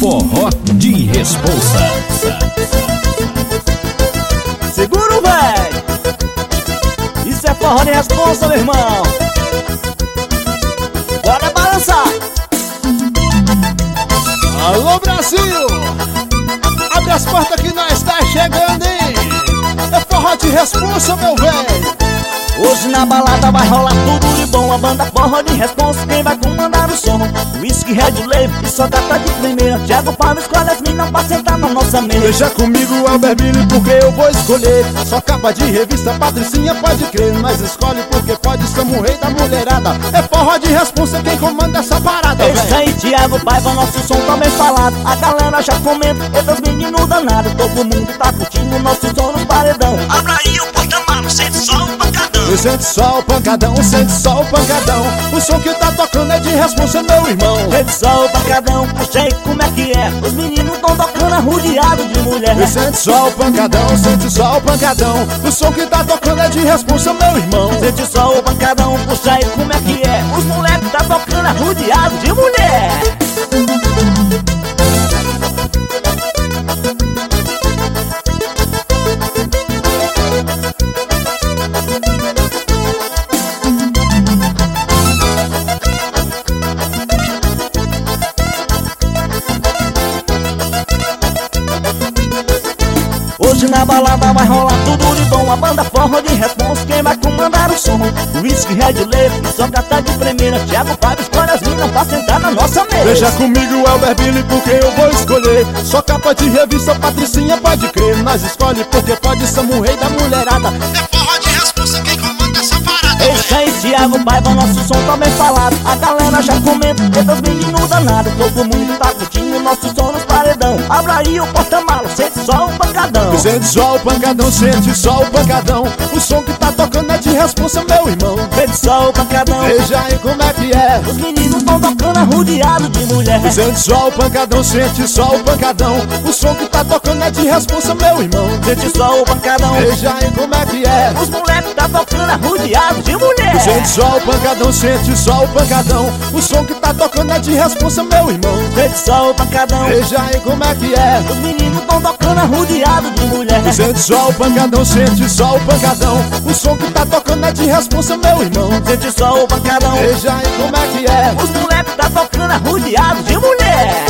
Forró de Responsa. Seguro, véi! Isso é forró de responsa, meu irmão! Bora balançar! Alô, Brasil! Abre as portas que nós tá chegando, hein? É forró de responsa, meu velho! Hoje na balada vai rolar tudo de bom. A banda forró de responsa, quem vai comandar o som? Whisky, Red Label e só gata de primeira. Thiago Fábio escolhe as minas pra sentar na nossa mesa. Deixa comigo o Albertini porque eu vou escolher. Só capa de revista, Patricinha pode crer. Nós escolhe porque pode ser o rei da mulherada. É forró de responsa quem comanda essa parada, velho. Esse aí, Thiago Paiva, nosso som tá bem falado. A galera já comenta, esses meninos danados. Todo mundo tá curtindo nosso som nos paredão. Abra aí o porta-malas, sente só o pancadão. Sente só o pancadão, sente só o pancadão. O som que tá tocando é de responsa, meu irmão. Sente só o pancadão, puxei como é que é. Os meninos tão tocando arrodeado de mulher. Sente só o pancadão, sente só o pancadão. O som que tá tocando é de responsa, meu irmão. Sente só o pancadão, puxei como é que é. Os moleques tá tocando arrodeado de mulher. Hoje na balada vai rolar tudo de bom. A banda forró de responsa, quem vai comandar o som? Whisky, Red Label e só gata de primeira. Thiago Fábio escolhe as minas pra sentar na nossa mesa. Deixa comigo o Albertini porque eu vou escolher. Só capa de revista, Patricinha pode crer. Nós escolhe porque pode ser o rei da mulherada. É forró de responsa quem comanda essa parada. Esse aí, Thiago Paiva, nosso som tá bem falado. A galera já comenta, esses meninos danados. Todo mundo tá curtindo nosso som nos paredão. Abra aí o porta-malas, sente só o pancadão. Sente só o pancadão, sente só o pancadão. O som que tá tocando é de responsa, meu irmão. Sente só o pancadão. Veja aí como é que é. Os meninos tão tocando arrodeado de mulher. Sente só o pancadão, sente só o pancadão. O som que tá tocando é de responsa, meu irmão. Sente só o pancadão. Veja aí como é que é. Os moleques tá tocando arrodeado de mulher. Sente só o pancadão, sente só o pancadão. O som que tá tocando é de responsa, meu irmão. Sente só o pancadão. Veja aí como é que é. Os meninos tão tocando arrodeado de mulher. Sente só o pancadão, sente só o pancadão. O som que tá tocando é de responsa, meu irmão. Sente só o pancadão. Veja aí como é que é. Os moleques tá tocando arrodeado de mulher.